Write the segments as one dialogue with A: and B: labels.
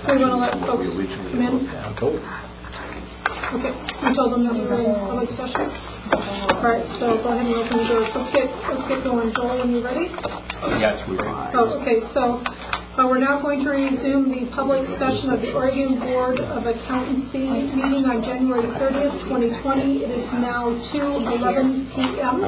A: We want to let folks come in? Okay, you told them that we were in public session? All right, so go ahead and open the doors. Let's get going. Joel, are you ready?
B: Yes, we're ready.
A: Oh, okay, so we're now going to resume the public session of the Oregon Board of Accountancy meeting on January 30th, 2020. It is now 2:11 p.m.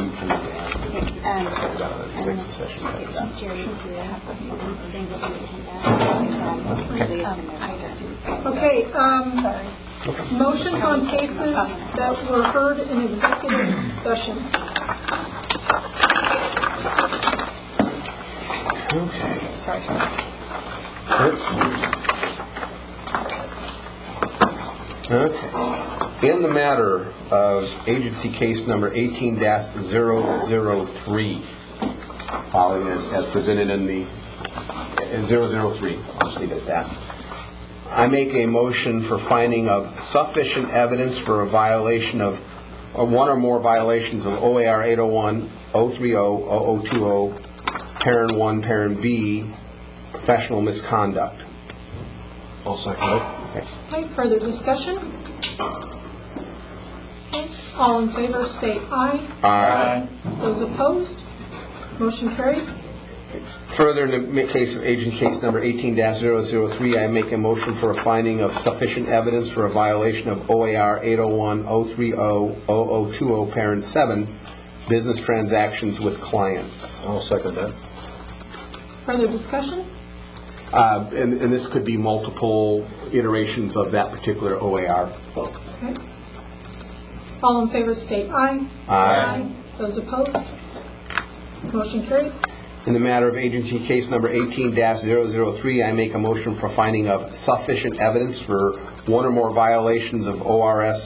A: Okay, motions on cases that were heard in executive session.
C: Okay. Let's see. Okay. In the matter of agency case number 18-003, following as presented in the 003, I'll just leave it at that. I make a motion for finding of sufficient evidence for a violation of one or more violations of OAR 801, 030, 0020, Parent 1, Parent B, professional misconduct.
B: I'll second it.
A: Okay, further discussion? Okay. All in favor state aye.
C: Aye.
A: Those opposed? Motion carried.
C: Further, in the case of agent case number 18-003, I make a motion for a finding of sufficient evidence for a violation of OAR 801, 030, 0020, Parent 7, business transactions with clients.
B: I'll second that.
A: Further discussion?
C: And this could be multiple iterations of that particular OAR.
A: Okay. All in favor state aye.
C: Aye.
A: Those opposed? Motion carried.
C: In the matter of agency case number 18-003, I make a motion for finding of sufficient evidence for one or more violations of ORS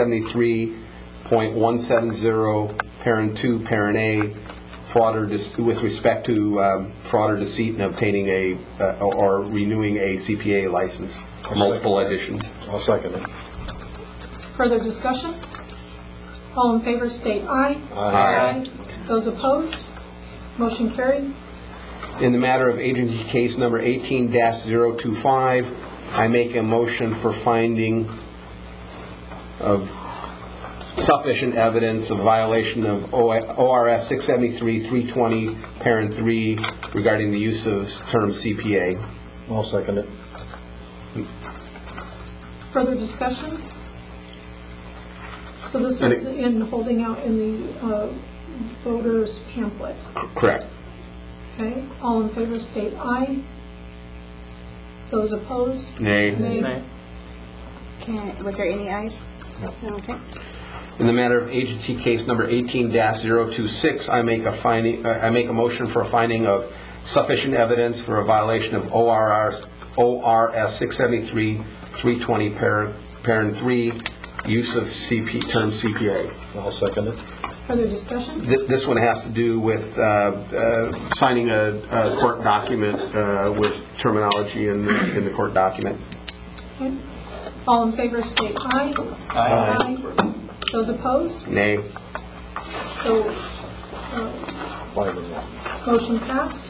C: 673.170, Parent 2, Parent A, fraud or with respect to fraud or deceit in obtaining or renewing a CPA license, multiple editions.
B: I'll second it.
A: Further discussion? All in favor state aye.
C: Aye.
A: Those opposed? Motion carried.
C: In the matter of agency case number 18-025, I make a motion for finding of sufficient evidence of violation of ORS 673-320, Parent 3, regarding the use of term CPA.
B: I'll second it.
A: Further discussion? So this was in holding out in the voter's pamphlet.
C: Correct.
A: Okay. All in favor state aye. Those opposed?
C: Nay.
A: Nay.
D: Was there any ayes?
B: No.
D: Okay.
C: In the matter of agency case number 18-026, I make a motion for a finding of sufficient evidence for a violation of ORS 673-320, Parent 3, use of term CPA.
B: I'll second it.
A: Further discussion?
C: This one has to do with signing a court document with terminology in the court document.
A: Okay. All in favor state aye.
B: Aye.
A: Those opposed?
C: Nay.
A: So motion passed.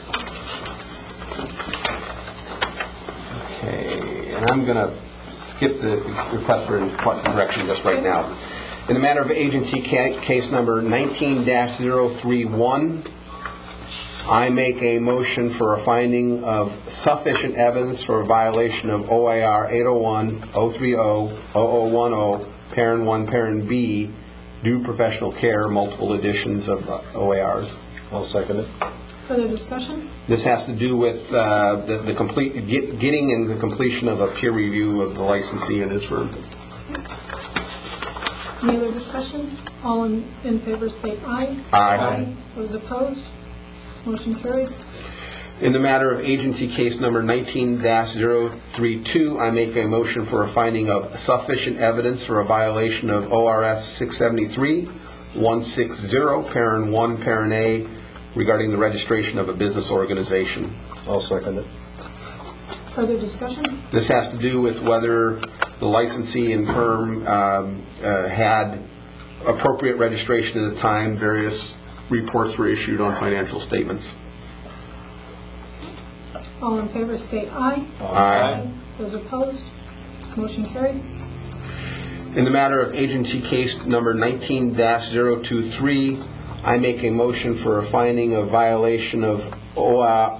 C: Okay, and I'm going to skip the request for direction just right now. In the matter of agency case number 19-031, I make a motion for a finding of sufficient evidence for a violation of OAR 801, 030, 0010, Parent 1, Parent B, due professional care, multiple editions of OARs.
B: I'll second it.
A: Further discussion?
C: This has to do with getting in the completion of a peer review of the licensee and his firm.
A: Any other discussion? All in favor state aye.
C: Aye.
A: Those opposed? Motion carried.
C: In the matter of agency case number 19-032, I make a motion for a finding of sufficient evidence for a violation of ORS 673-160, Parent 1, Parent A, regarding the registration of a business organization.
B: I'll second it.
A: Further discussion?
C: This has to do with whether the licensee and firm had appropriate registration at the time various reports were issued on financial statements.
A: All in favor state aye.
C: Aye.
A: Those opposed? Motion carried.
C: In the matter of agency case number 19-023, I make a motion for a finding of violation of OAR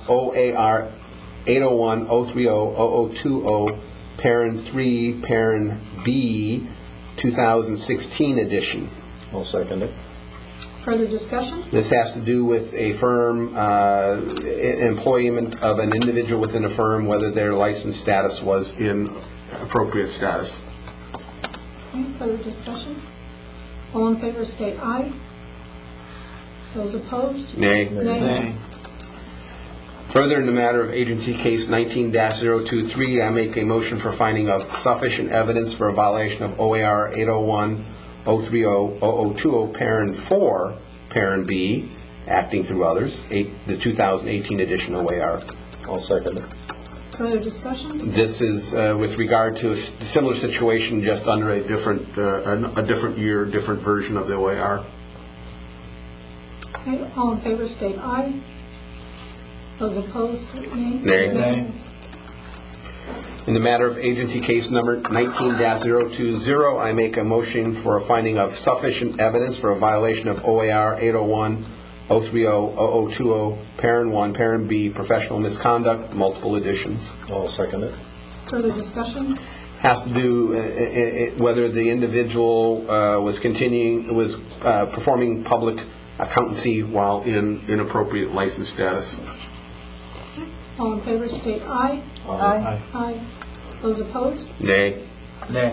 C: 801-030-0020, Parent 3, Parent B, 2016 edition.
B: I'll second it.
A: Further discussion?
C: This has to do with a firm, employment of an individual within a firm, whether their license status was in appropriate status.
A: Okay, further discussion? All in favor state aye. Those opposed?
C: Nay.
A: Nay.
C: Further, in the matter of agency case 19-023, I make a motion for finding of sufficient evidence for a violation of OAR 801-030-0020, Parent 4, Parent B, acting through others, the 2018 edition OAR.
B: I'll second it.
A: Further discussion?
C: This is with regard to a similar situation, just under a different year, different version of the OAR.
A: Okay, all in favor state aye. Those opposed, nay.
C: Nay. In the matter of agency case number 19-020, I make a motion for a finding of sufficient evidence for a violation of OAR 801-030-0020, Parent 1, Parent B, professional misconduct, multiple editions.
B: I'll second it.
A: Further discussion?
C: Has to do whether the individual was performing public accountancy while in inappropriate license status.
A: All in favor state aye.
B: Aye.
A: Aye. Those opposed?
C: Nay.
E: Nay.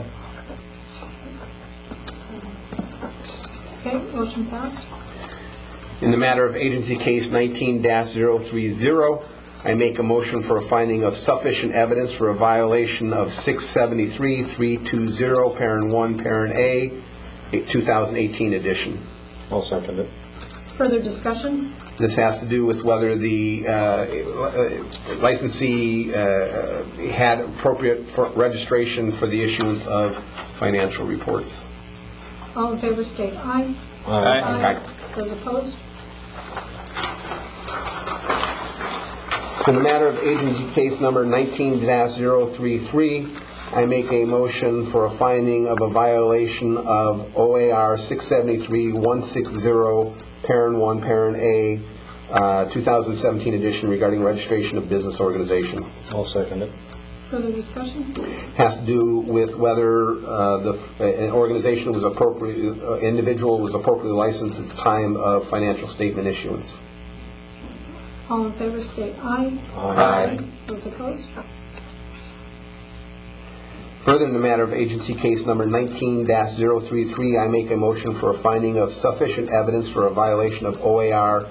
A: Okay, motion passed.
C: In the matter of agency case 19-030, I make a motion for a finding of sufficient evidence for a violation of 673-320, Parent 1, Parent A, 2018 edition.
B: I'll second it.
A: Further discussion?
C: This has to do with whether the licensee had appropriate registration for the issuance of financial reports.
A: All in favor state aye.
E: Aye.
A: Those opposed?
C: In the matter of agency case number 19-033, I make a motion for a finding of a violation of OAR 673-160, Parent 1, Parent A, 2017 edition regarding registration of business organization.
B: I'll second it.
A: Further discussion?
C: Has to do with whether an organization was individual was appropriately licensed at the time of financial statement issuance.
A: All in favor state aye.
C: Aye.
A: Those opposed?
C: Further, in the matter of agency case number 19-033, I make a motion for a finding of sufficient evidence for a violation of OAR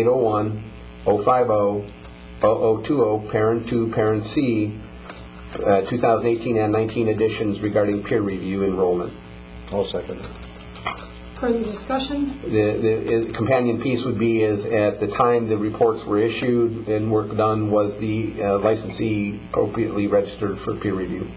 C: 801-050-0020, Parent 2, Parent C, 2018 and 19 editions regarding peer review enrollment.
B: I'll second it.
A: Further discussion?
C: The companion piece would be is at the time the reports were issued and work done, was the licensee appropriately registered for peer review?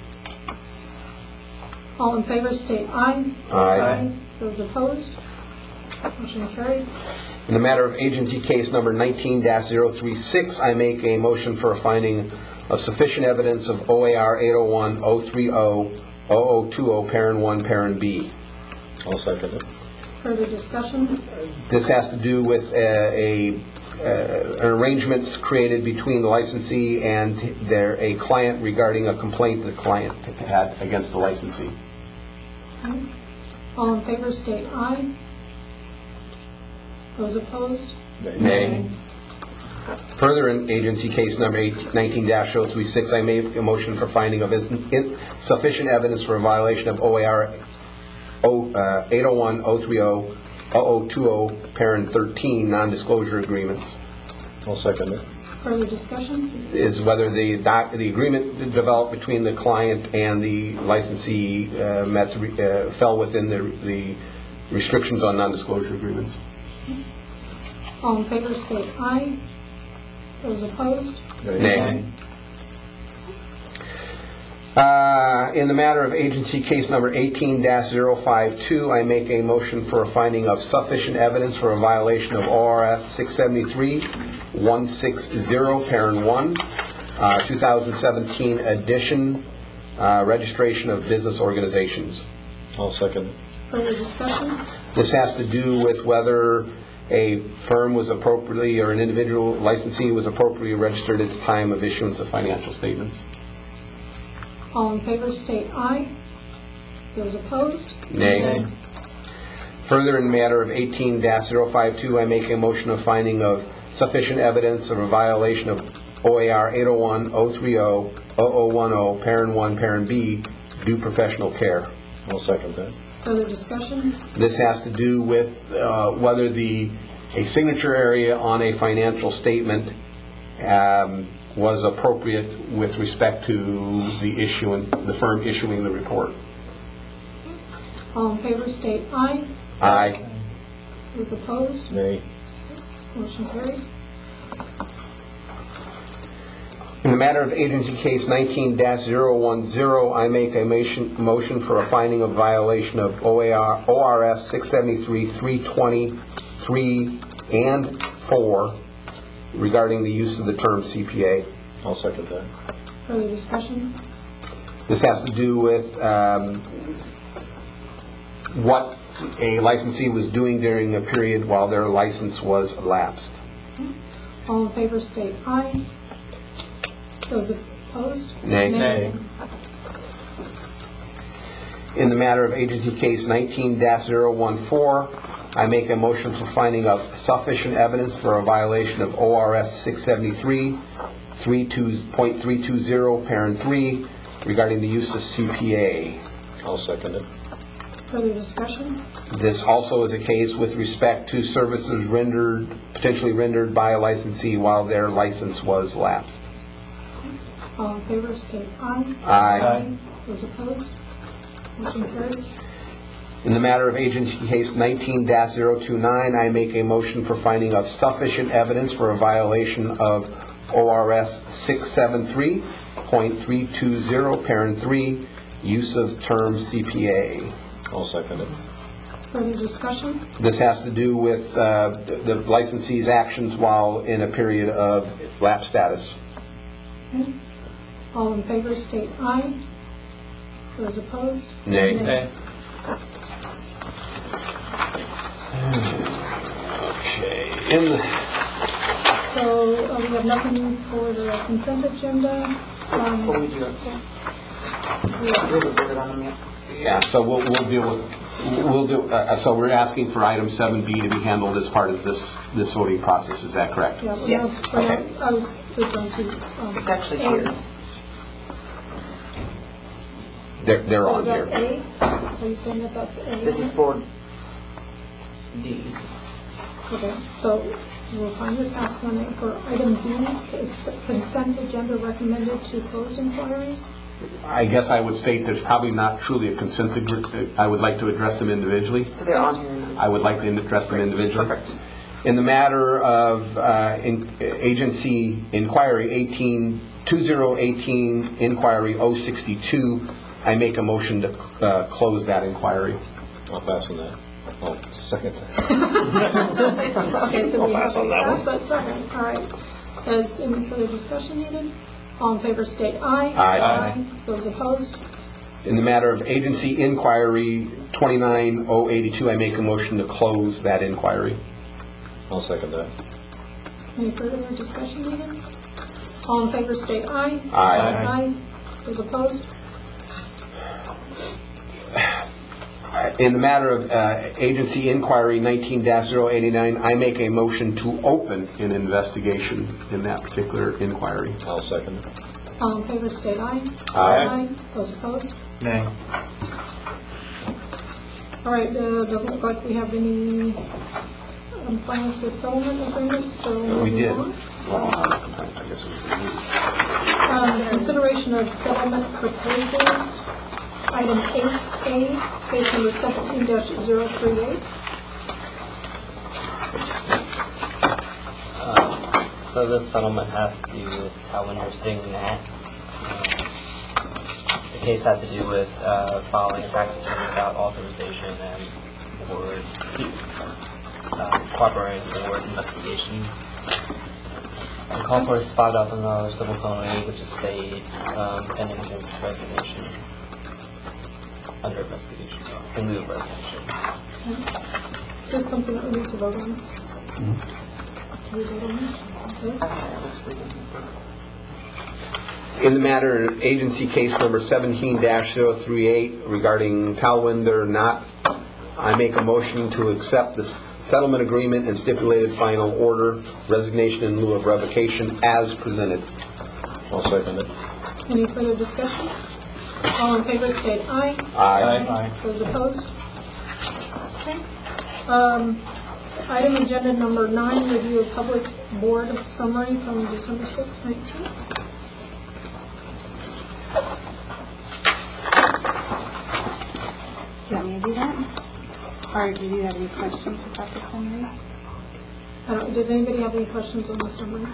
A: All in favor state aye.
C: Aye.
A: Those opposed? Motion carried.
C: In the matter of agency case number 19-036, I make a motion for a finding of sufficient evidence of OAR 801-030-0020, Parent 1, Parent B.
B: I'll second it.
A: Further discussion?
C: This has to do with arrangements created between the licensee and a client regarding a complaint the client had against the licensee.
A: Okay. All in favor state aye. Those opposed?
C: Nay. Further, in agency case number 19-036, I make a motion for finding of sufficient evidence for a violation of OAR 801-030-0020, Parent 13, non-disclosure agreements.
B: I'll second it.
A: Further discussion?
C: Is whether the agreement developed between the client and the licensee fell within the restrictions on non-disclosure agreements.
A: All in favor state aye. Those opposed?
C: Nay. In the matter of agency case number 18-052, I make a motion for a finding of sufficient evidence for a violation of ORS 673-160, Parent 1, 2017 edition, registration of business organizations.
B: I'll second it.
A: Further discussion?
C: This has to do with whether a firm was appropriately, or an individual licensee was appropriately registered at the time of issuance of financial statements.
A: All in favor state aye. Those opposed?
C: Nay. Further, in the matter of 18-052, I make a motion of finding of sufficient evidence of a violation of OAR 801, 030, 0010, Parent 1, Parent B, due professional care.
B: I'll second that.
A: Further discussion?
C: This has to do with whether a signature area on a financial statement was appropriate with respect to the firm issuing the report.
A: All in favor state aye.
C: Aye.
A: Those opposed?
B: Nay.
A: Motion carried.
C: In the matter of agency case 19-010, I make a motion for a finding of violation of ORS 673, 320, 3 and 4 regarding the use of the term CPA.
B: I'll second that.
A: Further discussion?
C: This has to do with what a licensee was doing during a period while their license was lapsed.
A: All in favor state aye. Those opposed?
C: Nay.
B: Nay.
C: In the matter of agency case 19-014, I make a motion for finding of sufficient evidence for a violation of ORS 673, 3.320, Parent 3, regarding the use of CPA.
B: I'll second it.
A: Further discussion?
C: This also is a case with respect to services potentially rendered by a licensee while their license was lapsed.
A: All in favor state aye.
C: Aye.
A: Those opposed? Motion carries.
C: In the matter of agency case 19-029, I make a motion for finding of sufficient evidence for a violation of ORS 673.320, Parent 3, use of term CPA.
B: I'll second it.
A: Further discussion?
C: This has to do with the licensee's actions while in a period of lapse status.
A: Okay. All in favor state aye. Those opposed?
C: Nay.
B: Nay.
C: Okay.
A: So we have nothing for the consent agenda.
E: Before we do it, we haven't voted on them yet.
C: Yeah, so we'll deal with, so we're asking for item 7B to be handled as part of this voting process, is that correct?
A: Yeah,
E: Yes.
C: Okay.
A: I was referring to.
E: It's actually
A: A.
E: here.
C: They're
A: So
C: on
A: is that
C: here.
A: A? Are you saying that that's A?
E: This is for D.
A: Okay, so we'll find it, ask on it for item B, is consent agenda recommended to close inquiries?
C: I guess I would state there's probably not truly a consent agreement. I would like to address them individually.
E: So they're on here now.
C: I would like to address them individually.
E: Perfect.
C: In the matter of agency inquiry 2018 inquiry 062, I make a motion to close that inquiry.
B: I'll pass on that. I'll second that.
A: Okay, so we have
B: pass on
A: a
B: that
A: first, but second, all right. Is any further discussion needed? All in favor state aye.
C: Aye.
A: Those opposed?
C: In the matter of agency inquiry 29082, I make a motion to close that inquiry.
B: I'll second that.
A: Any further discussion needed? All in favor state aye.
C: Aye.
A: Those opposed?
C: In the matter of agency inquiry 19-089, I make a motion to open an investigation in that particular inquiry.
B: I'll second it.
A: All in favor state aye.
C: Aye.
A: Those opposed?
B: Nay.
A: All right, doesn't look like we have any compliance with settlement agreements, so
C: We
A: moving
C: did.
A: on.
C: Well, I guess it was.
A: Consideration of settlement proposals, item 8A, case number 17-038.
F: So this settlement has to do with how when you're sitting in that. The case had to do with filing a tax return without authorization and cooperating for investigation. The call for is $5,000 civil penalty, which is state, pending his resignation. Under investigation, in lieu of resignation.
A: Is this something that we need to vote on? Can we vote on this? Okay.
C: In the matter, agency case number 17-038 regarding Talwinder Knott, I make a motion to accept the settlement agreement and stipulated final order, resignation in lieu of revocation, as presented.
B: I'll second it.
A: Any further discussion? All in favor state aye.
C: Aye.
A: Those opposed? Okay. Item agenda number 9, review of public board summary from December 6, 19.
D: Do you want me to do that? Or do you have any questions about the summary?
A: Does anybody have any questions on the summary?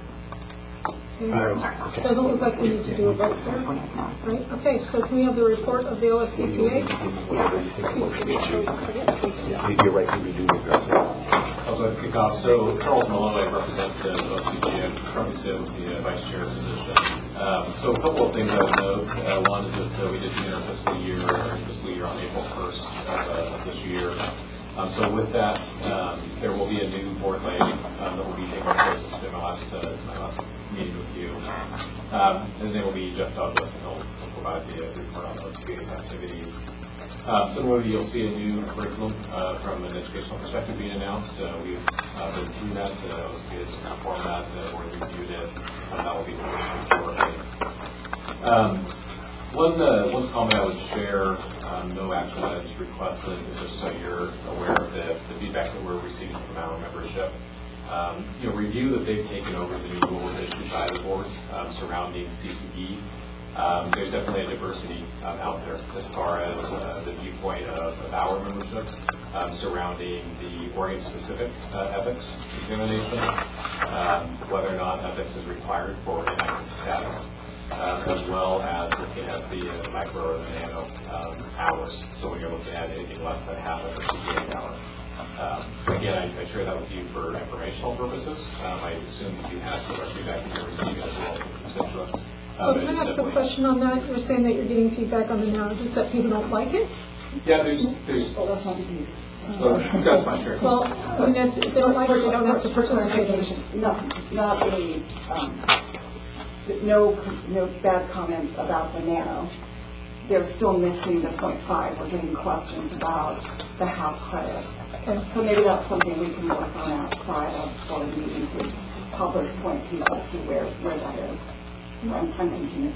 A: Okay. Doesn't look like we need to do a vote there. Right? Okay, so can we have the report of the OSCPA?
C: You're right, we do address it.
G: I'll go ahead and kick off. So Charles Malone, I represent the OSCPA. I'm currently sit with the vice chair position. So a couple of things I would note. One is that we did begin our fiscal year on April 1st of this year. So with that, there will be a new board lady that will be taking place in my last meeting with you. His name will be Jeff Douglas, and he'll provide the report on those CPA's activities. Similarly, you'll see a new curriculum from an educational perspective being announced. We've been through that. OSCPA's format, or reviewed it, and that will be published shortly. One comment I would share, no action items requested, just so you're aware of the feedback that we're receiving from our membership. Review that they've taken over the new rules issued by the board surrounding C2E. There's definitely a diversity out there as far as the viewpoint of our membership surrounding the Oregon-specific ethics examination, whether or not ethics is required for inactive status, as well as looking at the micro or the nano hours. So when you're looking at anything less than half of a CPA hour. Again, I share that with you for informational purposes. I assume that you have some feedback that you're receiving as well from constituents.
A: So can I ask a question on that? You're saying that you're getting feedback on the now, just that people don't like it?
G: Yeah, there's. Well, that's not the case. So, that's fine, sure.
A: Well, I mean, if they don't like it, they don't have to participate in it.
E: No bad comments about the nano. They're still missing the 0.5. We're getting questions about the half credit.
A: Okay.
E: So maybe that's something we can work on outside of board meeting to help us point people to where that is. I'm continuing.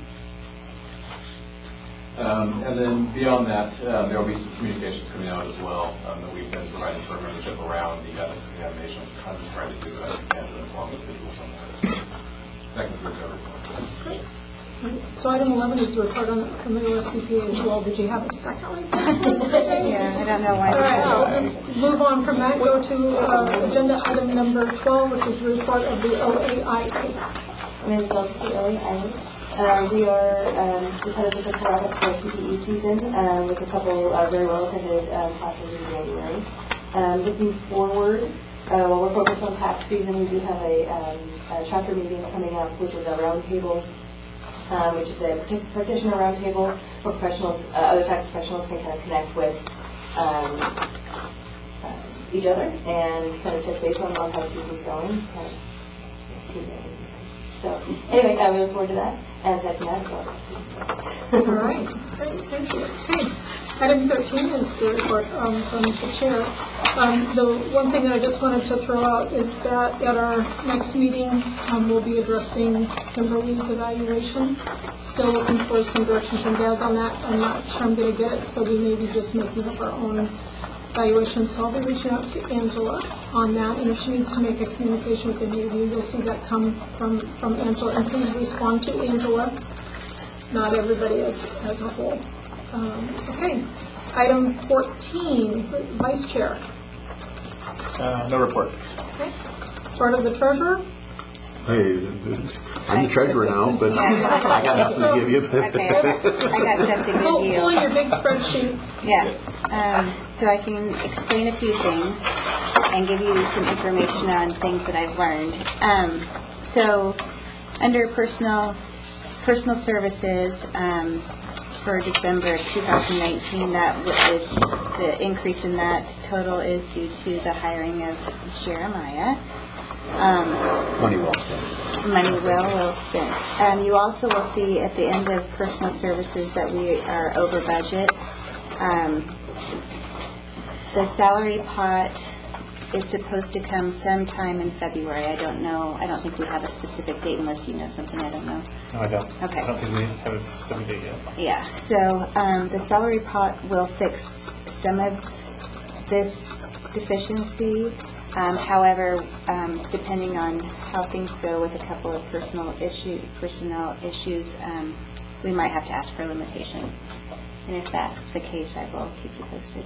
G: And then beyond that, there will be some communications coming out as well that we've been providing to our membership around the ethics examination. I'm just trying to do that and inform individuals on that. That concludes everything.
A: So item 11 is the report on from the OSCPA as well. Did you have a second one?
D: Yeah, I don't know why.
A: All right, I'll just move on from that. Go to agenda item number 12, which is the report of the OAIA.
H: My name is Elsie OAIA. We are just had a different product for CPE season with a couple very well-attended classes in January. Looking forward, while we're focused on tax season, we do have a chapter meeting coming up, which is a roundtable, which is a practitioner roundtable where professionals, other tax professionals can kind of connect with each other and kind of touch base on how tax season's going. So anyway, we look forward to that. And second that,
A: All right, great, thank you. Okay. Item 13 is the report from the chair. The one thing that I just wanted to throw out is that at our next meeting, we'll be addressing Kimberly's evaluation. Still looking for some direction from Gaz on that. I'm not sure I'm going to get it, so we may be just making up our own evaluation. So I'll be reaching out to Angela on that, and if she needs to make a communication with any of you, you'll see that come from Angela. And please respond to Angela, not everybody as a whole. Okay, item 14, Vice Chair.
B: No report.
A: Okay, part of the Treasurer.
C: Hey, I'm the treasurer now, but I got nothing to give you.
D: Okay, I got stuff to give you.
A: Pull your big spreadsheet.
D: Yeah, so I can explain a few things and give you some information on things that I've learned. So, under personal services, for December of 2019, that was, the increase in that total is due to the hiring of Jeremiah.
C: Money well spent.
D: Money well spent. You also will see at the end of personal services that we are over budget. The salary pot is supposed to come sometime in February. I don't know. I don't think we have a specific date unless you know something I don't know.
B: No, I don't.
D: Okay.
B: I don't think we have a specific date yet.
D: Yeah, so the salary pot will fix some of this deficiency. However, depending on how things go with a couple of personnel issues, we might have to ask for a limitation. And if that's the case, I will keep you posted.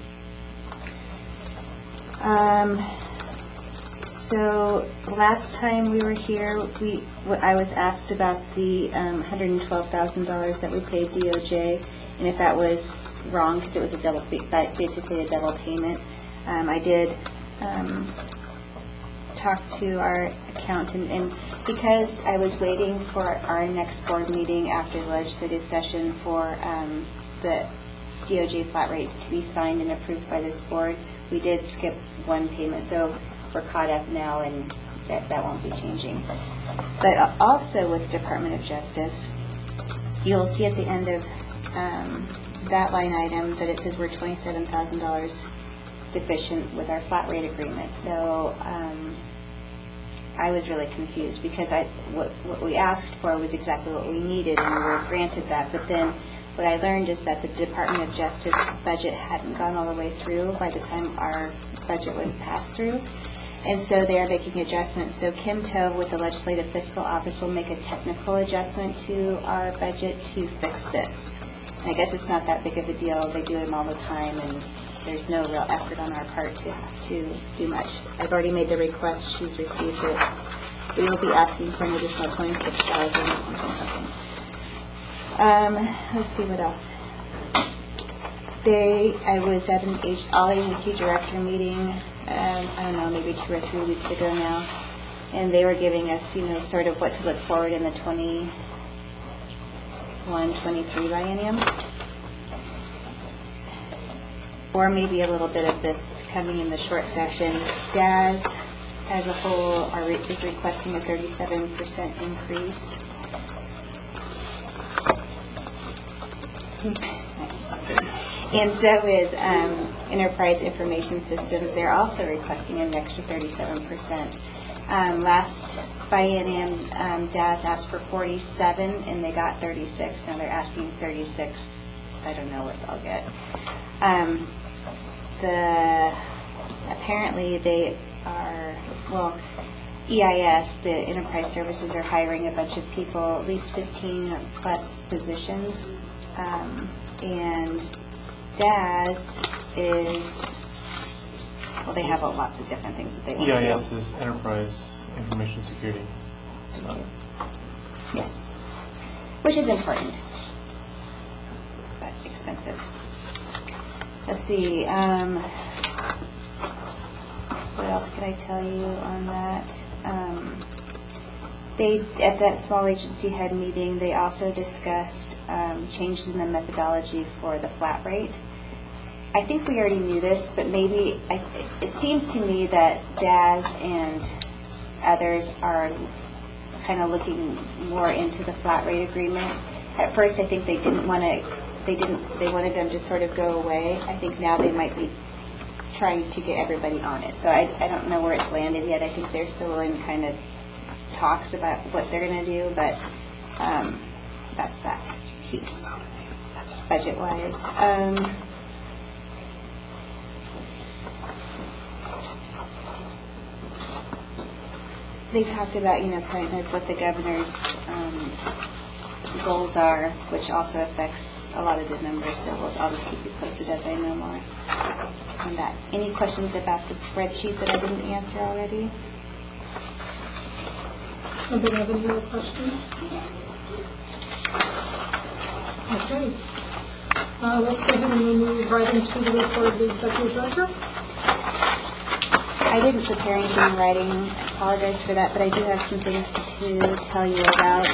D: So last time we were here, I was asked about the $112,000 that we paid DOJ, and if that was wrong because it was basically a double payment. I did talk to our accountant, and because I was waiting for our next board meeting after the legislative session for the DOJ flat rate to be signed and approved by this board, we did skip one payment, so we're caught up now, and that won't be changing. But also with Department of Justice, you'll see at the end of that line item that it says we're $27,000 deficient with our flat rate agreement. So I was really confused because what we asked for was exactly what we needed, and we were granted that. But then what I learned is that the Department of Justice budget hadn't gone all the way through by the time our budget was passed through. And so they are making adjustments. So Kim Tove with the Legislative Fiscal Office will make a technical adjustment to our budget to fix this. And I guess it's not that big of a deal. They do them all the time, and there's no real effort on our part to do much. I've already made the request. She's received it. We will be asking for an additional $26,000 or something. Let's see what else. I was at an all-agency director meeting, I don't know, maybe 2 or 3 weeks ago now, and they were giving us, sort of what to look forward in the 21-23 biennium. Or maybe a little bit of this coming in the short section. DAS, as a whole, is requesting a 37% increase. And so is Enterprise Information Systems. They're also requesting an extra 37%. Last biennium, DAS asked for 47, and they got 36. Now they're asking 36. I don't know what they'll get. Apparently they are, EIS, the Enterprise Services, are hiring a bunch of people, at least 15 plus positions. And DAS is, they have lots of different things that they want to do.
B: EIS is Enterprise Information Security. So.
D: Yes. Which is important, but expensive. Let's see. What else could I tell you on that? At that small agency head meeting, they also discussed changes in the methodology for the flat rate. I think we already knew this, but maybe it seems to me that DAS and others are kind of looking more into the flat rate agreement. At first, I think they wanted them to sort of go away. I think now they might be trying to get everybody on it. So I don't know where it's landed yet. I think they're still in kind of talks about what they're going to do, but that's that piece, budget-wise. They talked about, kind of what the governor's goals are, which also affects a lot of the numbers, so I'll just keep you posted as I know more on that. Any questions about the spreadsheet that I didn't answer already?
A: Anybody have any more questions? Okay. Let's go ahead and move right into the report of the executive director.
D: I didn't prepare anything in writing. I apologize for that, but I do have some things to tell you about.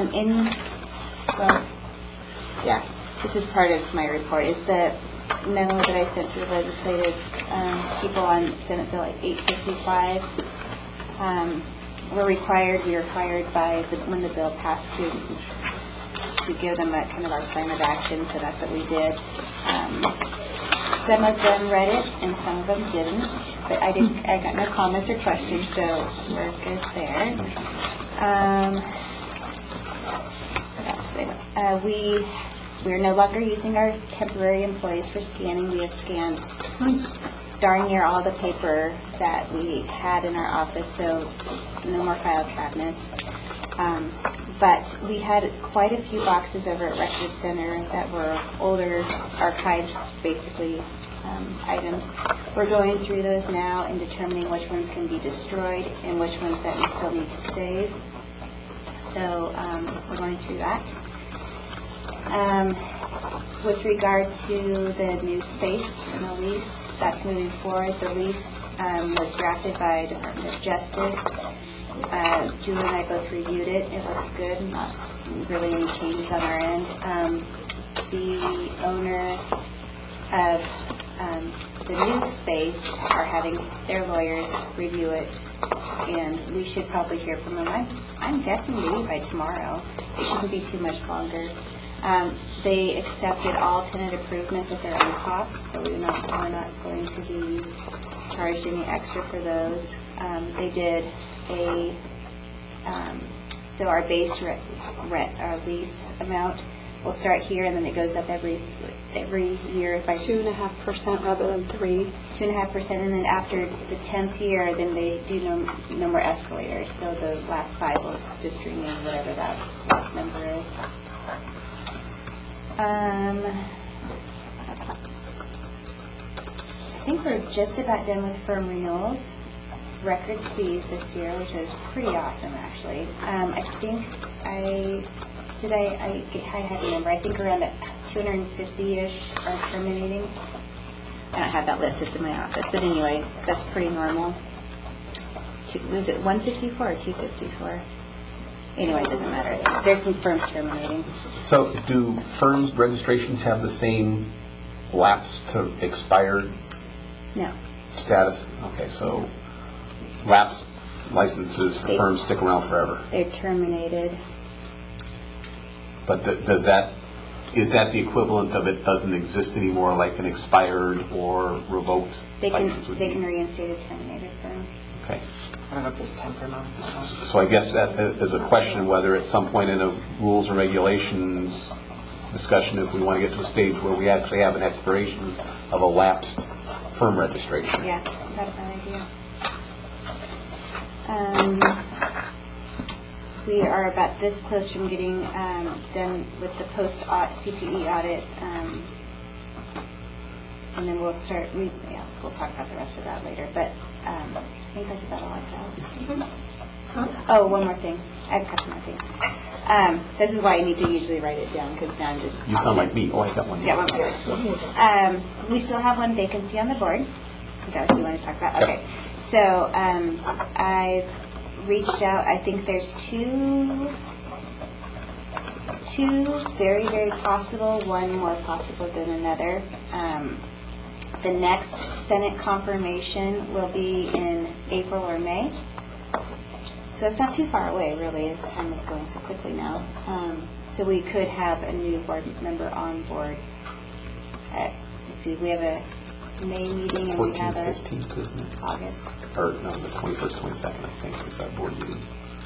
D: This is part of my report, is the memo that I sent to the legislative people on Senate Bill 855. We were required by, when the bill passed, to give them a kind of our plan of action, so that's what we did. Some of them read it, and some of them didn't, but I got no comments or questions, so we're good there. We're no longer using our temporary employees for scanning. We have scanned darn near all the paper that we had in our office, so no more file cabinets. But we had quite a few boxes over at Record Center that were older, archived, basically, items. We're going through those now and determining which ones can be destroyed and which ones that we still need to save. So we're going through that. With regard to the new space and the lease, that's moving forward. The lease was drafted by Department of Justice. Julie and I both reviewed it. It looks good, not really any changes on our end. The owner of the new space are having their lawyers review it, and we should probably hear from them. I'm guessing maybe by tomorrow. It shouldn't be too much longer. They accepted all tenant improvements at their own cost, so we're not going to be charged any extra for those. They did so our base our lease amount will start here, and then it goes up every year by
A: 2.5% rather than 3.
D: 2.5%, and then after the 10th year, then they do no more escalators. So the last 5 will just remain whatever that last number is. I think we're just about done with firm renewals. Record speed this year, which was pretty awesome, actually. I think I had a number. I think around 250-ish are terminating. I don't have that list. It's in my office. But anyway, that's pretty normal. Was it 154 or 254? Anyway, it doesn't matter. There's some firms terminating.
C: So do firms' registrations have the same lapse to expired
D: No.
C: status? Okay, so lapsed licenses for firms stick around forever.
D: They're terminated.
C: But is that the equivalent of it doesn't exist anymore, like an expired or revoked license would be?
D: They can reinstate a terminated firm.
C: Okay.
B: I don't know if there's temper
C: So I guess that is a question whether at some point in a rules and regulations discussion, if we want to get to a stage where we actually have an expiration of a lapsed firm registration.
D: Yeah, not a bad idea. We are about this close from getting done with the post-audit CPE audit, and then we'll start. We'll talk about the rest of that later. But I think that's about all I have. Oh, one more thing. I have a couple more things. This is why I need to usually write it down, because now I'm just.
C: You sound like me. Oh, I got one.
D: Yeah, one more. We still have one vacancy on the board. Is that what you want to talk about? Okay. So I've reached out. I think there's two very, very possible, one more possible than another. The next Senate confirmation will be in April or May. So that's not too far away, really, as time is going so quickly now. So we could have a new board member on board. Let's see, we have a May meeting and we have a
C: 15th, isn't it?
D: August.
C: Or no, the 21st, 22nd, I think, is our board meeting.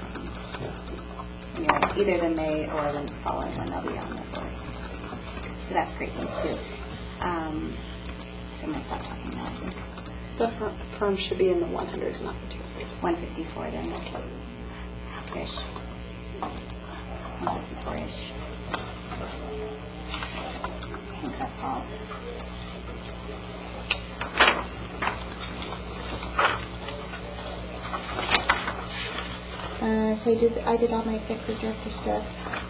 D: Yeah, either the May or the following one, I'll be on the board. So that's great news, too. So I'm going to stop talking now, I think.
A: The firm should be in the 100s, not the 250s.
D: 154 then. Ish. 154-ish. I think that's all. So I did all my executive director stuff.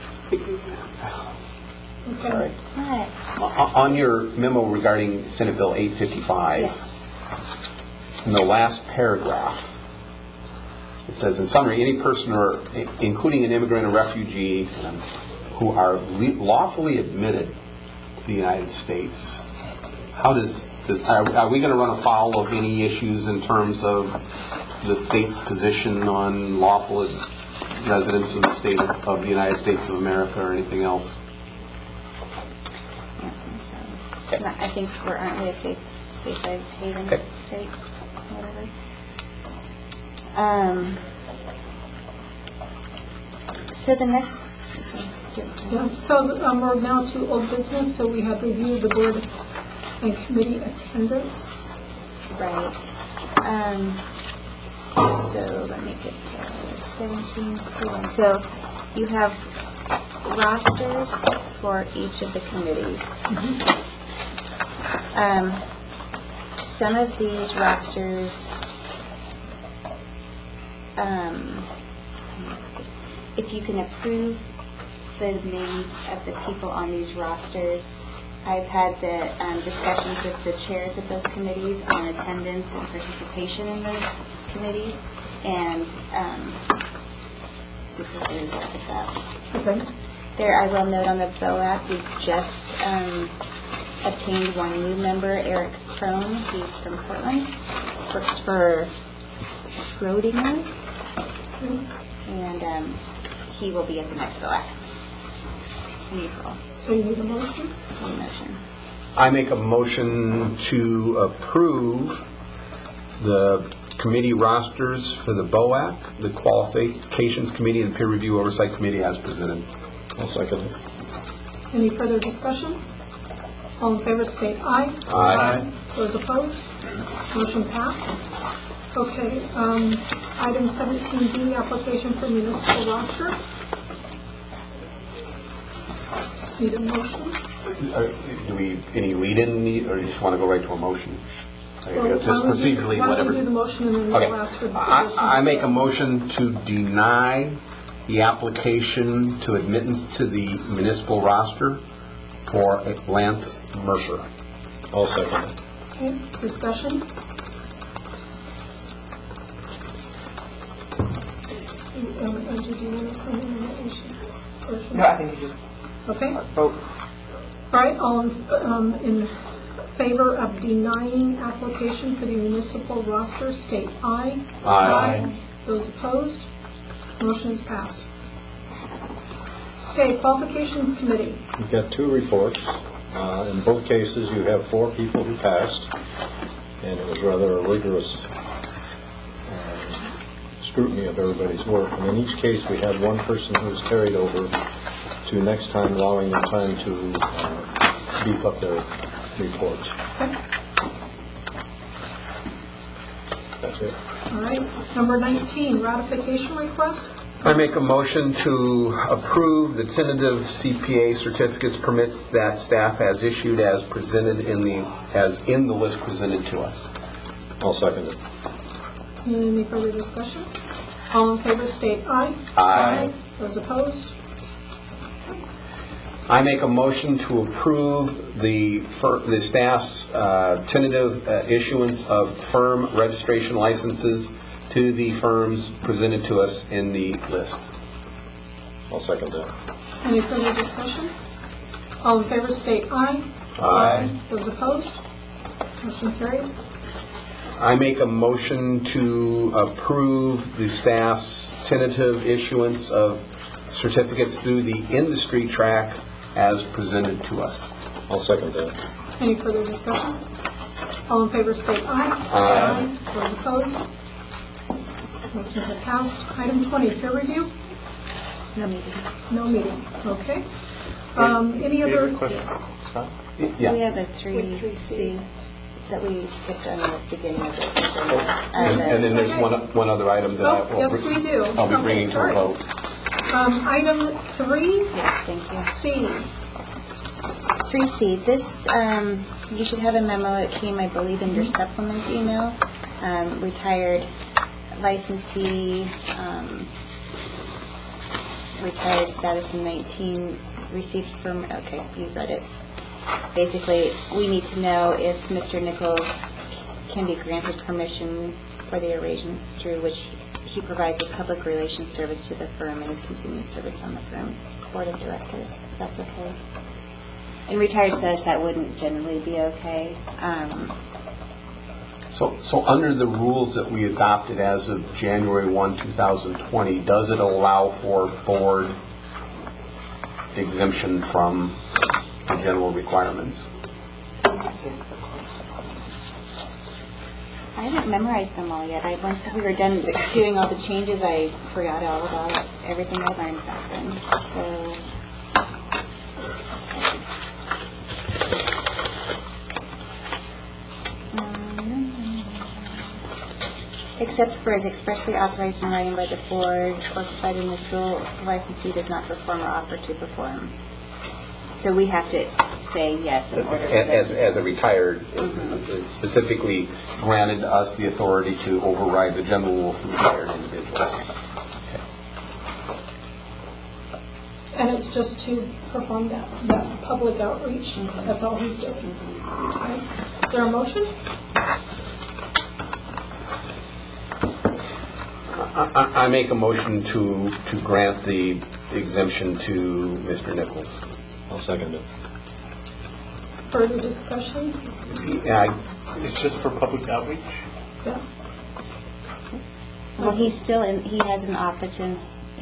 C: Sorry.
D: What?
C: On your memo regarding Senate Bill 855,
D: Yes.
C: in the last paragraph, it says, in summary, any person or including an immigrant or refugee who are lawfully admitted to the United States. How are we going to run afoul of any issues in terms of the state's position on lawful residents in the state of the United States of America or anything else?
D: So, I think aren't we a safe haven state? Whatever. So the next.
A: Yeah, so we're now to old business, so we have reviewed the board and committee attendance.
D: Right. So let me get 17. So you have rosters for each of the committees. Some of these rosters, if you can approve the names of the people on these rosters, I've had the discussions with the chairs of those committees on attendance and participation in those committees, and this is the result of that.
A: Okay.
D: There, I will note on the BOAC, we've just obtained one new member, Eric Crone. He's from Portland, works for Schrodinger, and he will be at the next BOAC in April.
A: So you need a motion?
D: Any motion?
C: I make a motion to approve the committee rosters for the BOAC, the Qualifications Committee, and Peer Review Oversight Committee as presented. I'll second it.
A: Any further discussion? All in favor state aye.
C: Aye.
A: Those opposed? Motion passed. Okay, item 17B, application for municipal roster. Need a motion?
C: Do we, any lead-in need, or you just want to go right to a motion?
A: Well,
C: Just procedurally,
A: why don't
C: whatever.
A: we do the motion and then
C: Okay.
A: we'll ask for the
C: I make a motion to deny the application to admittance to the municipal roster for Lance Mercer. I'll second it.
A: Okay, discussion? Do you want to comment on that issue? Or should
I: No, I think you just
A: Okay,
I: vote.
A: all right, all in favor of denying application for the municipal roster, state aye.
C: Aye.
A: Those opposed? Motion is passed. Okay, Qualifications Committee.
J: You've got two reports. In both cases, you have 4 people who passed, and it was rather a rigorous scrutiny of everybody's work. And in each case, we had one person who was carried over to next time, allowing them time to beef up their reports.
A: Okay,
J: That's it.
A: all right. Number 19, ratification request.
C: I make a motion to approve the tentative CPA certificates permits that staff has issued as presented in the list presented to us.
J: I'll second it.
A: Any further discussion? All in favor state aye.
C: Aye.
A: Those opposed?
C: I make a motion to approve the staff's tentative issuance of firm registration licenses to the firms presented to us in the list.
J: I'll second that.
A: Any further discussion? All in favor state aye.
C: Aye.
A: Those opposed? Motion carried.
C: I make a motion to approve the staff's tentative issuance of certificates through the industry track as presented to us.
J: I'll second that.
A: Any further discussion? All in favor state aye.
C: Aye.
A: Those opposed? Motions are passed. Item 20, peer review?
D: No meeting.
A: No meeting. Okay. Any
B: We have
A: other?
B: a question, Scott?
D: We
C: Yeah.
D: have a 3C that we skipped on the beginning of the agenda.
C: And then there's one other item that
A: Oh, yes, we do.
C: I'll be
A: Okay,
C: bringing to a
A: sorry.
C: vote.
A: Item 3C.
D: Yes, thank you. 3C, this, you should have a memo, it came, I believe, in your supplements email. Retired licensee, retired status in 19, received from, okay, you read it. Basically, we need to know if Mr. Nichols can be granted permission for the arrangements through which he provides a public relations service to the firm and his continued service on the firm board of directors. If that's okay. In retired status, that wouldn't generally be okay.
C: So under the rules that we adopted as of January 1, 2020, does it allow for board exemption from the general requirements?
D: I haven't memorized them all yet. Once we were done doing all the changes, I forgot all about everything I learned back then. So, except for as expressly authorized in writing by the board or provided in this rule, the licensee does not perform or offer to perform. So we have to say yes in order
C: As a retired, specifically granted us the authority to override the general rule for retired individuals.
A: And it's just to perform that public outreach. That's all he's doing. Okay. Is there a motion?
C: I make a motion to grant the exemption to Mr. Nichols.
J: I'll second it.
A: Further discussion?
C: Yeah,
B: It's just for public outreach?
A: Yeah.
D: Well, he's still in. He has an office in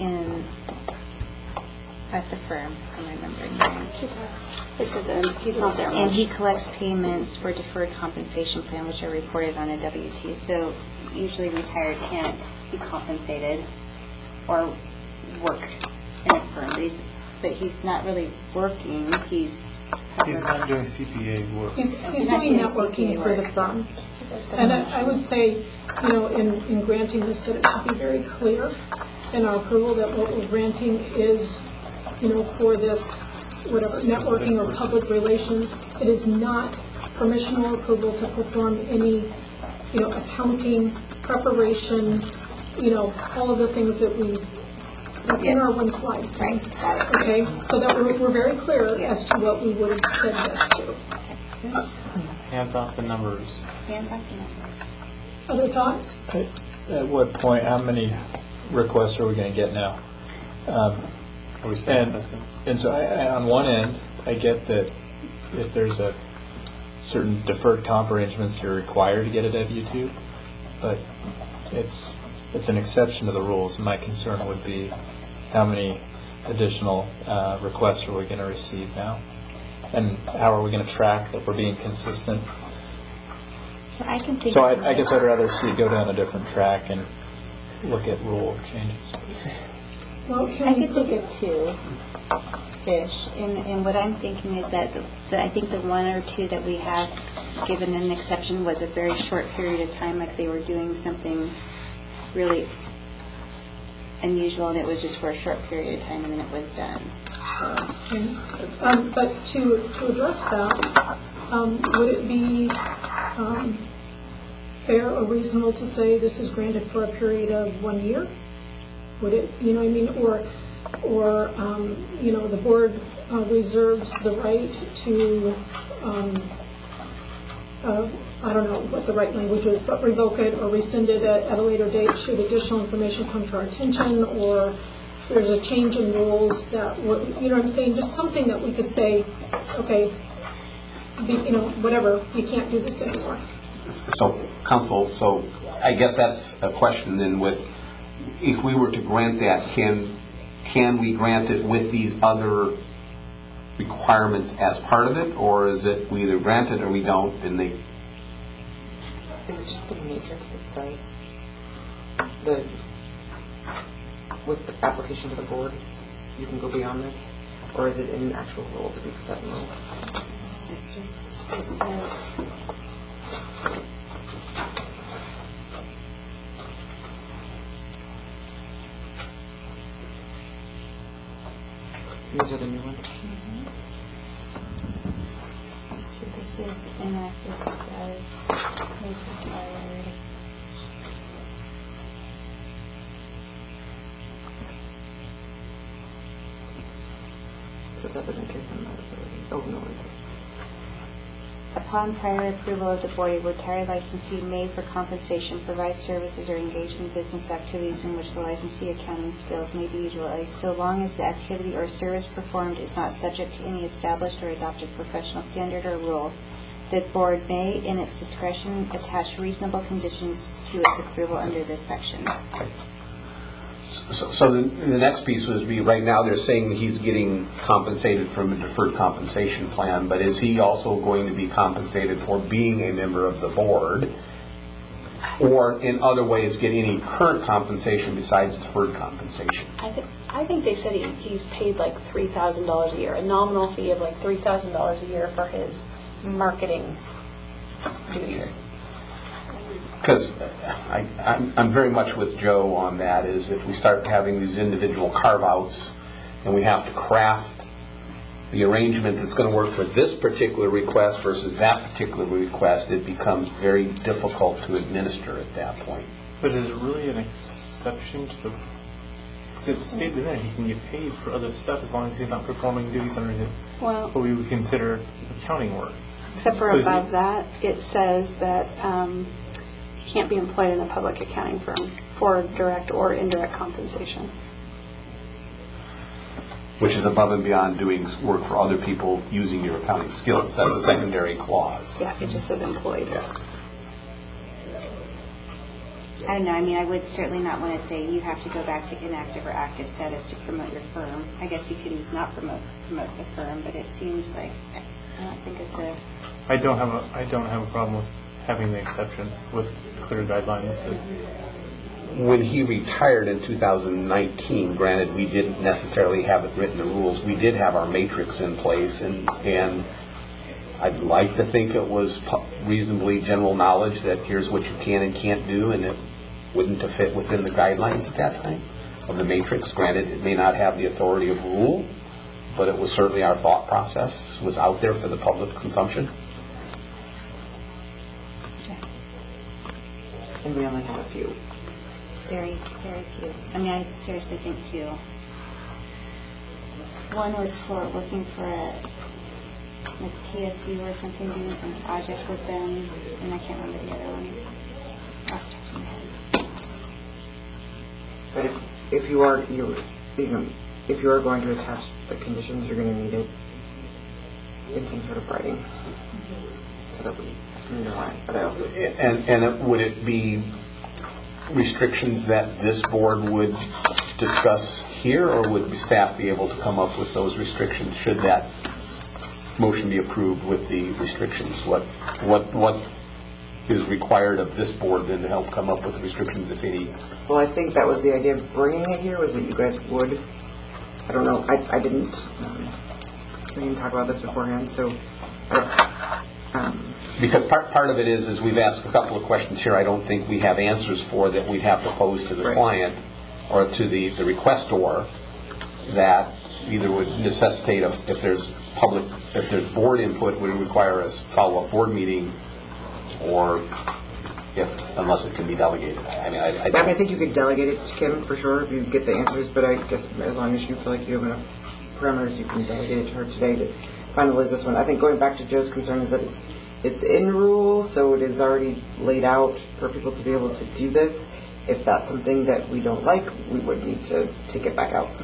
D: at the firm. I'm remembering right.
H: He said that he's not there
D: And
H: much.
D: he collects payments for deferred compensation plan, which are reported on a W-2. So usually retired can't be compensated or work in a firm. But he's not really working. He's
B: not doing CPA work.
A: He's
D: not
A: doing
D: doing
A: networking
D: CPA
A: for the
D: work.
A: firm. And I would say, in granting this, that it should be very clear in our approval that what we're granting is, for this, whatever, networking or public relations. It is not permission or approval to perform any, accounting, preparation, all of the things that's in our one slide.
D: Right.
A: Okay, so that we're very clear as to what we would have said yes to.
B: Hands off the numbers.
D: Hands off the numbers.
A: Other thoughts?
I: At what point, how many requests are we going to get now?
B: Are we saying
I: And so I, on one end, I get that if there's a certain deferred comp arrangements, you're required to get a W-2, but it's an exception to the rules. My concern would be how many additional requests are we going to receive now? And how are we going to track that we're being consistent?
D: So I can think.
I: So I guess I'd rather see it go down a different track and look at rule changes.
A: Well,
D: I could think of two-ish, and what I'm thinking is that I think the one or two that we have given an exception was a very short period of time, like they were doing something really unusual, and it was just for a short period of time, and then it was done. So.
A: But to address that, would it be fair or reasonable to say this is granted for a period of 1 year? Would it, or the board reserves the right to, I don't know what the right language is, but revoke it or rescind it at a later date should additional information come to our attention, or there's a change in rules that would, what I'm saying, just something that we could say, okay, whatever, you can't do this anymore.
C: So, counsel, I guess that's a question then with, if we were to grant that, can we grant it with these other requirements as part of it, or is it we either grant it or we don't, and they...
K: Is it just the matrix that says with the application to the board, you can go beyond this, or is it in an actual rule to be put that in rule?
D: It says.
K: These are the new ones.
D: So this is inactive status, is required.
K: So that doesn't give them that ability. Oh, no,
D: Upon prior approval of the board, a retired licensee may, for compensation, provide services or engage in business activities in which the licensee accounting skills may be utilized, so long as the activity or service performed is not subject to any established or adopted professional standard or rule. The board may, in its discretion, attach reasonable conditions to its approval under this section.
C: So the next piece would be, right now they're saying that he's getting compensated from a deferred compensation plan, but is he also going to be compensated for being a member of the board, or in other ways get any current compensation besides deferred compensation?
L: I think they said he's paid like $3,000 a year, a nominal fee of like $3,000 a year for his marketing duties.
C: Because I'm very much with Joe on that, is if we start having these individual carve-outs and we have to craft the arrangement that's going to work for this particular request versus that particular request, it becomes very difficult to administer at that point.
B: But is it really an exception to the... Because it's stated in there he can get paid for other stuff as long as he's not performing duties under what we would consider accounting work.
L: Except for above that, it says that he can't be employed in a public accounting firm for direct or indirect compensation.
C: Which is above and beyond doing work for other people using your accounting skills. That's a secondary clause.
L: Yeah, it just says employed.
C: Yeah.
D: I don't know. I mean, I would certainly not want to say you have to go back to inactive or active status to promote your firm. I guess you could use not promote the firm, but it seems like I don't think it's a...
B: I don't have a problem with having the exception with clear guidelines.
C: When he retired in 2019, granted, we didn't necessarily have it written in the rules. We did have our matrix in place, and I'd like to think it was reasonably general knowledge that here's what you can and can't do, and it wouldn't have fit within the guidelines at that time of the matrix. Granted, it may not have the authority of rule, but it was certainly our thought process was out there for the public consumption.
K: And we only have a few.
D: Very, very few. I mean, I seriously think two. One was for working for a PSU or something, doing some project with them, and I can't remember the other one. Off the top of my head.
K: But if you are going to attach the conditions, you're going to need it in some sort of writing, so that we can underline. But I also
C: would it be restrictions that this board would discuss here, or would staff be able to come up with those restrictions should that motion be approved with the restrictions? What is required of this board then to help come up with the restrictions, if any?
K: Well, I think that was the idea of bringing it here, was that you guys would. I don't know. I didn't. We didn't talk about this beforehand, so.
C: Because part of it is we've asked a couple of questions here I don't think we have answers for that we'd have to pose to the client or to the requestor, that either would necessitate if there's board input, would require a follow-up board meeting, or unless it can be delegated.
K: I think you could delegate it to Kim for sure if you get the answers, but I guess as long as you feel like you have enough parameters, you can delegate it to her today to finalize this one. I think going back to Joe's concern is that it's in rule, so it is already laid out for people to be able to do this. If that's something that we don't like, we would need to take it back out.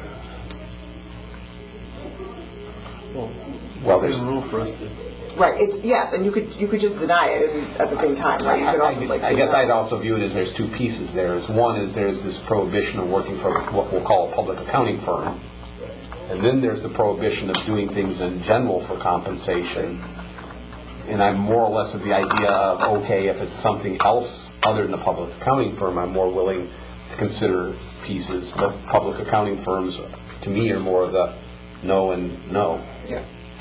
B: Well, there's a rule for us to...
K: Right, yes, and you could just deny it at the same time, right? You could also,
C: I guess I'd also view it as there's two pieces there. One is there's this prohibition of working for what we'll call a public accounting firm, and then there's the prohibition of doing things in general for compensation. And I'm more or less of the idea of, okay, if it's something else other than a public accounting firm, I'm more willing to consider pieces. But public accounting firms, to me, are more of the no and no.
K: Yeah.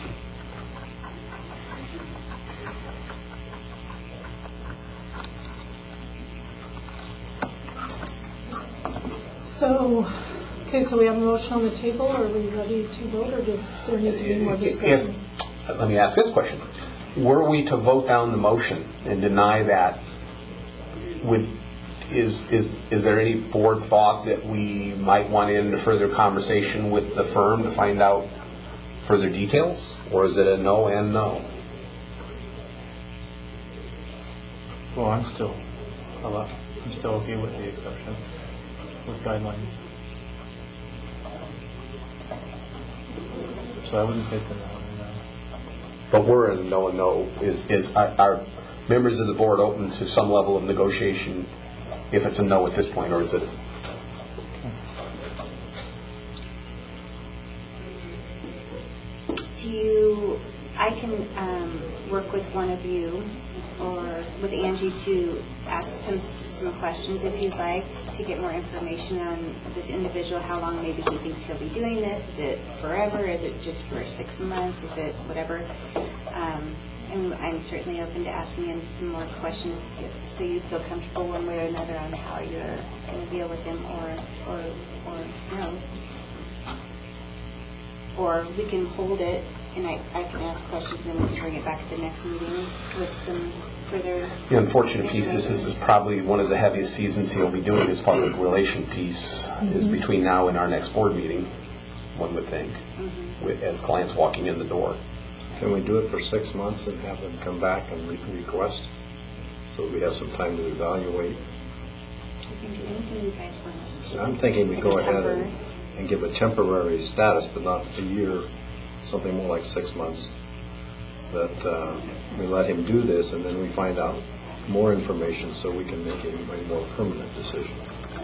A: So we have a motion on the table. Are we ready to vote, or does there need to be more discussion?
C: Let me ask this question. Were we to vote down the motion and deny that, is there any board thought that we might want into further conversation with the firm to find out further details, or is it a no and no?
B: Well, I'm still okay with the exception, with guidelines. So I wouldn't say it's a no.
C: But we're in no. Is our members of the board open to some level of negotiation if it's a no at this point, or is it?
D: I can work with one of you or with Angie to ask some questions if you'd like to get more information on this individual, how long maybe he thinks he'll be doing this. Is it forever? Is it just for 6 months? Is it whatever? And I'm certainly open to asking him some more questions so you feel comfortable one way or another on how you're going to deal with him or no. Or we can hold it and I can ask questions and we can bring it back at the next meeting with some further...
C: The unfortunate piece is this is probably one of the heaviest seasons he'll be doing his public relation piece is between now and our next board meeting, one would think, as clients walking in the door.
J: Can we do it for 6 months and have them come back and request so that we have some time to evaluate? So I'm thinking we go ahead and give a temporary status, but not a year, something more like 6 months, that we let him do this and then we find out more information so we can make a more permanent decision.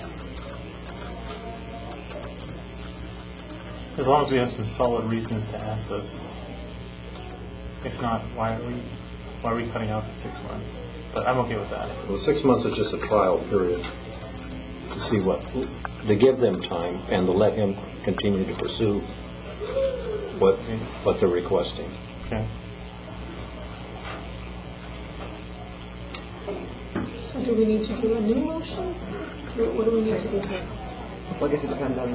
B: As long as we have some solid reasons to ask this. If not, why are we cutting out at 6 months? But I'm okay with that.
J: Well, 6 months is just a trial period to see to give them time and to let him continue to pursue what they're requesting.
B: Okay.
A: So do we need to do a new motion? What do we need to do here?
K: Well, I guess it depends on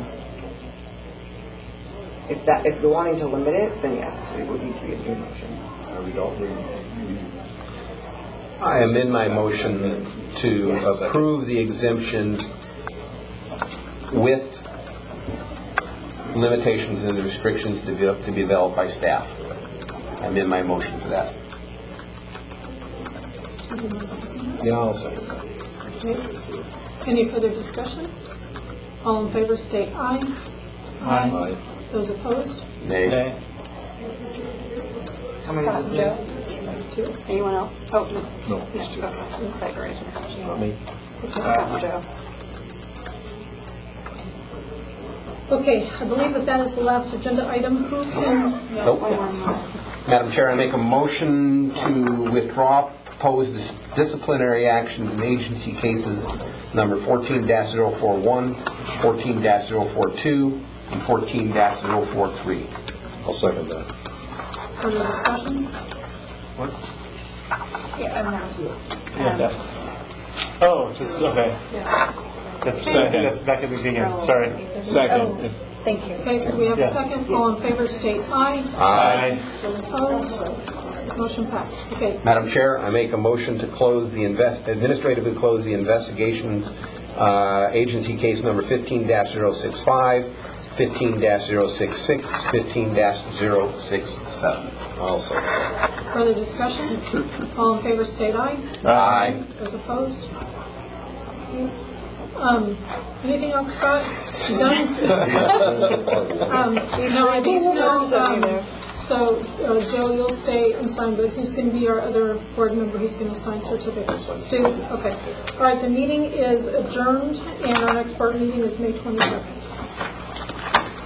K: if you're wanting to limit it, then yes, it would need to be a new motion.
C: I amend my motion to approve the exemption with limitations and restrictions to be developed by staff. I amend my motion for that.
J: Yeah, I'll second that.
A: Yes. Any further discussion? All in favor state aye.
J: Aye.
A: Those opposed?
C: Nay.
K: How many
L: Scott,
K: was
L: Joe?
A: Two.
L: Anyone else? Oh, no.
J: No, it's two.
L: Okay. Looks like we're raising
J: Not me.
L: Scott and Joe.
A: Okay, I believe that is the last agenda item. Who can...
C: Nope. Madam Chair, I make a motion to withdraw proposed disciplinary actions in agency cases number 14-041, 14-042, and 14-043.
J: I'll second that.
A: Further discussion?
B: What?
L: Yeah, I'm next.
B: Oh, just, okay.
A: Yeah.
B: That's back at the beginning. Sorry.
I: Second.
L: Thank you.
A: Okay, so we have a second. All in favor state aye.
C: Aye.
A: Those opposed? Motion passed. Okay.
C: Madam Chair, I make a motion to administratively close the investigations agency case number 15-065, 15-066, 15-067.
J: I'll second that.
A: Further discussion? All in favor state aye.
C: Aye.
A: Those opposed? Anything else, Scott? You done? No, I need to know. So, Joe, you'll stay and sign, but who's going to be our other board member who's going to sign certificates? Stu? Okay. All right, the meeting is adjourned, and our next board meeting is May 22nd.